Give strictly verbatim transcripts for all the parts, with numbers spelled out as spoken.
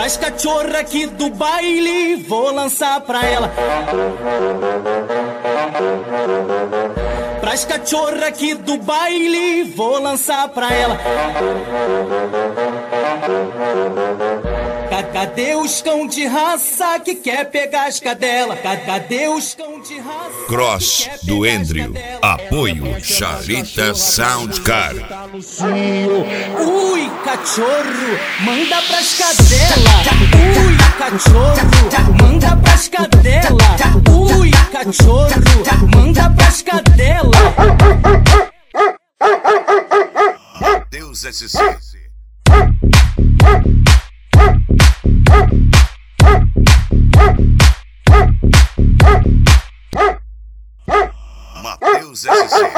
Pras cachorra aqui do baile, vou lançar pra ela. Pras cachorra aqui do baile, vou lançar pra ela. Cadê os cão de raça que quer pegar as cadela? Cadê os cão de raça? Cross do Endrio. Apoio Charita Soundcard. Ui, cachorro, manda pras cadela. Ui, cachorro, manda pras cadela. Ui, cachorro, manda pras cadela. Mateus S C. Mateus S C.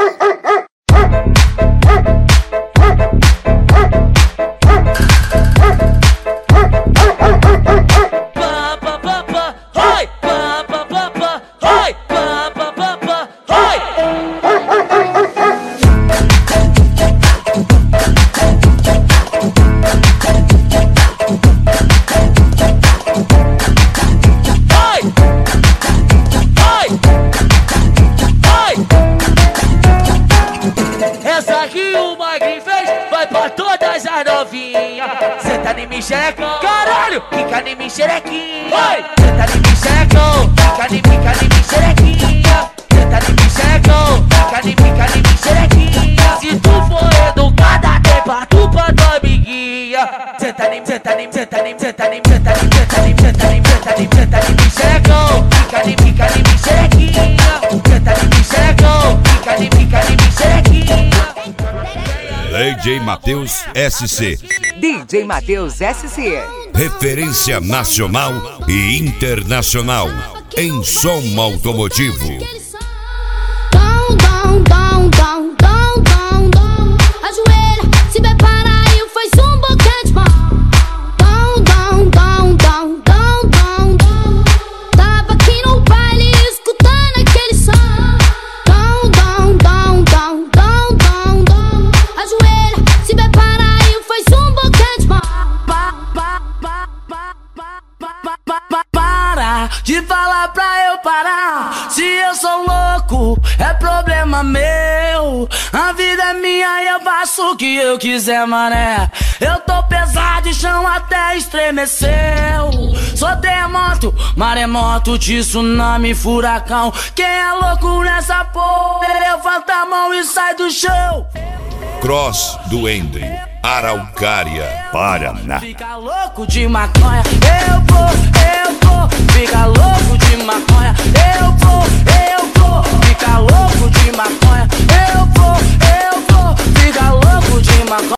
Senta em mim, xerecão, caralho, fica em mim, xerequinha. Senta em mim, xerecão, fica em mim, fica em mim, xerequinha. Senta em mim, xerecão, fica em mim, fica em mim, xerequinha. Se tu for educada, tem pra tu pra tua amiguinha. Senta em mim, senta em mim, senta em mim, senta em mim, senta em mim, senta em mim, senta em mim, senta em mim, senta em mim, xerecão, fica em mim, fica em mim, xerequinha. Senta em mim, xerecão, fica em mim, fica em mim, xerequinha. D J Mateus S C. D J Mateus S C. Referência nacional e internacional em som automotivo. Down, down, down, down, down, down, down. Ajoelha, se prepara e faz um boquete, mano. Down, down, down, down, down, down, down. Tava aqui no baile escutando aquele som. Down, down, down, down, down, down, down. Ajoelha, se prepara e faz um boquete, mano. Para de falar pra eu parar. Se eu sou louco, é problema meu. A vida é minha e eu faço o que eu quiser, mané. Eu tô pesado e chão até estremeceu. Sou terremoto, maremoto, tsunami, furacão. Quem é louco nessa porra, levanta a mão e sai do chão. Cross do Endrio, Araucária, Paraná. Fica louco de maconha, eu vou, eu vou. Fica louco